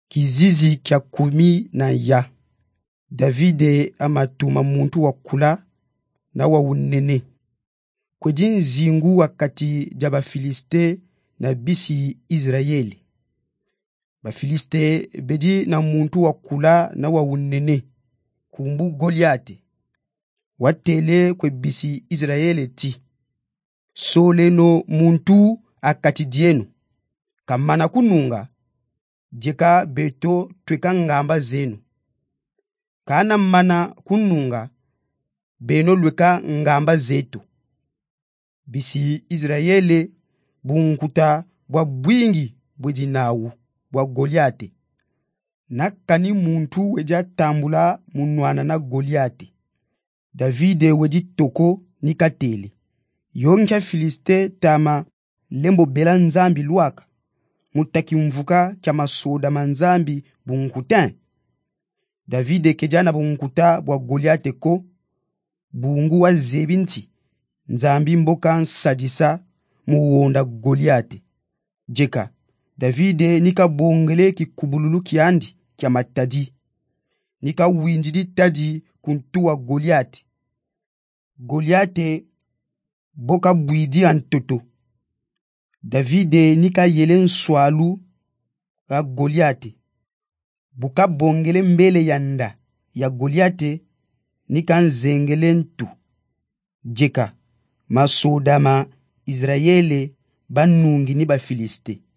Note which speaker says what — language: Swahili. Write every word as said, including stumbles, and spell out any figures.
Speaker 1: Kizizi kya kumi na ya. Davide amatuma muntu wakula na wa unene. Kweji nzingu wakati ja Bafiliste na bisi Israeli. Bafiliste beji na muntu wakula na wa unene. Kumbu Goliate. Watele kwe bisi Israeli ti. Sole no muntu akati dienu. Kamana kununga. Jeka beto tweka ngamba zenu. Kana mana kununga. Beno lweka ngamba zetu. Bisi Israeli bunkuta bwa bwingi bweji nawu bwa Goliate. Nakani muntu weja tambula munwana na Goliate. Davide weji toko nikatele. Yonkia Filiste tama lembo bela nzambi luaka. Mutaki mvuka kya masoda manzambi bunkutan. Davide kejana bunkuta bwa Goliate ko bungu wa zebinti. Nzambi mboka nsadisa muwonda Goliate. Jeka, Davide nika bongele ki kubululu kiandi kia matadi. Nika winjidi tadi kuntua Goliate. Goliate boka buidi antoto. Davide nika yelen swalu ga Goliate. Buka bongele mbele yanda ya Goliate nika nzengele ntu. Jeka, masodama Israeli banungi ni Bafiliste.